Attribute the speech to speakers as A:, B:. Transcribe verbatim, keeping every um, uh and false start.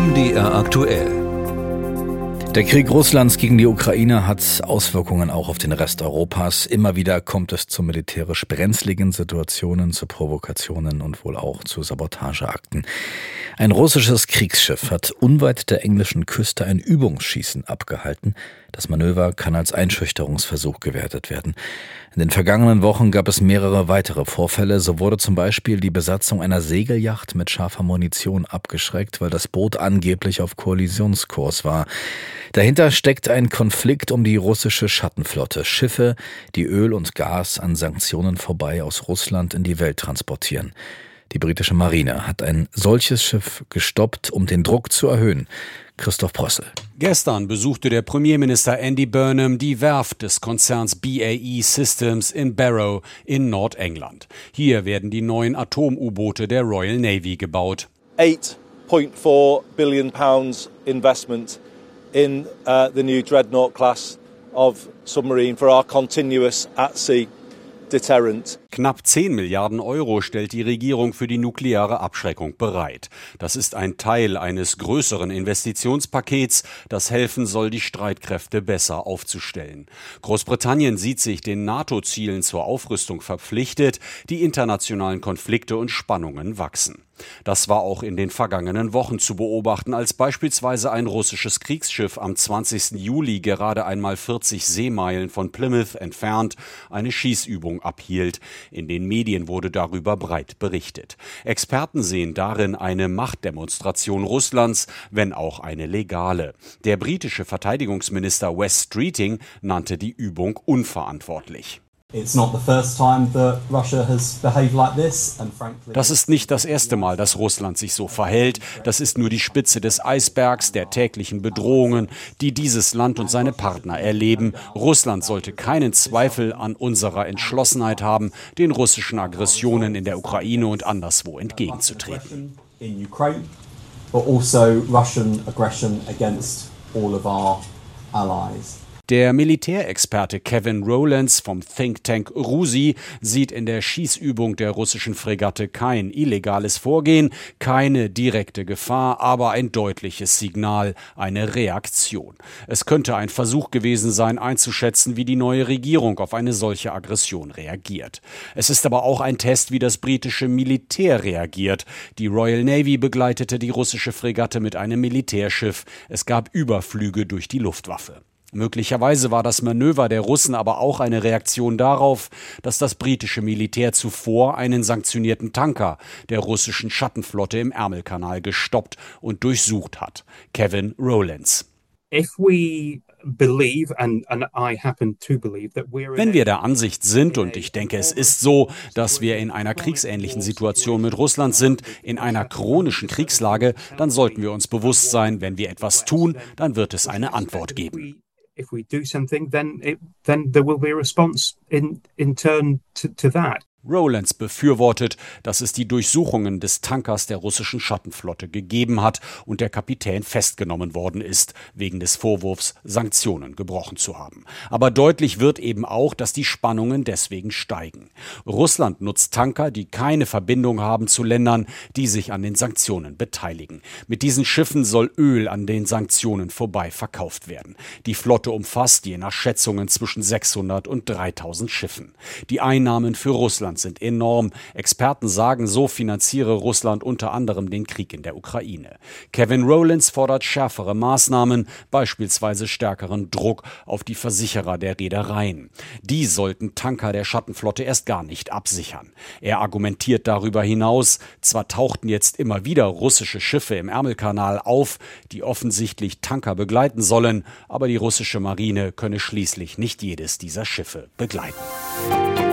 A: M D R aktuell.
B: Der Krieg Russlands gegen die Ukraine hat Auswirkungen auch auf den Rest Europas. Immer wieder kommt es zu militärisch brenzligen Situationen, zu Provokationen und wohl auch zu Sabotageakten. Ein russisches Kriegsschiff hat unweit der englischen Küste ein Übungsschießen abgehalten. Das Manöver kann als Einschüchterungsversuch gewertet werden. In den vergangenen Wochen gab es mehrere weitere Vorfälle. So wurde zum Beispiel die Besatzung einer Segelyacht mit scharfer Munition abgeschreckt, weil das Boot angeblich auf Kollisionskurs war. Dahinter steckt ein Konflikt um die russische Schattenflotte. Schiffe, die Öl und Gas an Sanktionen vorbei aus Russland in die Welt transportieren. Die britische Marine hat ein solches Schiff gestoppt, um den Druck zu erhöhen. Christoph Brössel.
C: Gestern besuchte der Premierminister Andy Burnham die Werft des Konzerns B A E Systems in Barrow in Nordengland. Hier werden die neuen Atom-U-Boote der Royal Navy gebaut.
D: eight point four billion pounds investment in uh, the new Dreadnought class of submarine for our continuous at-sea deterrent.
C: Knapp zehn Milliarden Euro stellt die Regierung für die nukleare Abschreckung bereit. Das ist ein Teil eines größeren Investitionspakets, das helfen soll, die Streitkräfte besser aufzustellen. Großbritannien sieht sich den NATO-Zielen zur Aufrüstung verpflichtet, die internationalen Konflikte und Spannungen wachsen. Das war auch in den vergangenen Wochen zu beobachten, als beispielsweise ein russisches Kriegsschiff am zwanzigsten Juli gerade einmal vierzig Seemeilen von Plymouth entfernt eine Schießübung abhielt. In den Medien wurde darüber breit berichtet. Experten sehen darin eine Machtdemonstration Russlands, wenn auch eine legale. Der britische Verteidigungsminister Wes Streeting nannte die Übung unverantwortlich. Das ist nicht das erste Mal, dass Russland sich so verhält. Das ist nur die Spitze des Eisbergs der täglichen Bedrohungen, die dieses Land und seine Partner erleben. Russland sollte keinen Zweifel an unserer Entschlossenheit haben, den russischen Aggressionen in der Ukraine und anderswo entgegenzutreten. Der Militärexperte Kevin Rowlands vom Think Tank RUSI sieht in der Schießübung der russischen Fregatte kein illegales Vorgehen, keine direkte Gefahr, aber ein deutliches Signal, eine Reaktion. Es könnte ein Versuch gewesen sein, einzuschätzen, wie die neue Regierung auf eine solche Aggression reagiert. Es ist aber auch ein Test, wie das britische Militär reagiert. Die Royal Navy begleitete die russische Fregatte mit einem Militärschiff. Es gab Überflüge durch die Luftwaffe. Möglicherweise war das Manöver der Russen aber auch eine Reaktion darauf, dass das britische Militär zuvor einen sanktionierten Tanker der russischen Schattenflotte im Ärmelkanal gestoppt und durchsucht hat. Kevin Rowlands.
E: If we believe, and, and I happen to believe that we're
C: Wenn wir der Ansicht sind, und ich denke, es ist so, dass wir in einer kriegsähnlichen Situation mit Russland sind, in einer chronischen Kriegslage, dann sollten wir uns bewusst sein, wenn wir etwas tun, dann wird es eine Antwort geben.
E: If we do something, then it, then there will be a response in in turn to, to that.
C: Rowlands befürwortet, dass es die Durchsuchungen des Tankers der russischen Schattenflotte gegeben hat und der Kapitän festgenommen worden ist, wegen des Vorwurfs, Sanktionen gebrochen zu haben. Aber deutlich wird eben auch, dass die Spannungen deswegen steigen. Russland nutzt Tanker, die keine Verbindung haben zu Ländern, die sich an den Sanktionen beteiligen. Mit diesen Schiffen soll Öl an den Sanktionen vorbei verkauft werden. Die Flotte umfasst je nach Schätzungen zwischen sechshundert und dreitausend Schiffen. Die Einnahmen für Russland sind enorm. Experten sagen, so finanziere Russland unter anderem den Krieg in der Ukraine. Kevin Rowlands fordert schärfere Maßnahmen, beispielsweise stärkeren Druck auf die Versicherer der Reedereien. Die sollten Tanker der Schattenflotte erst gar nicht absichern. Er argumentiert darüber hinaus, zwar tauchten jetzt immer wieder russische Schiffe im Ärmelkanal auf, die offensichtlich Tanker begleiten sollen, aber die russische Marine könne schließlich nicht jedes dieser Schiffe begleiten.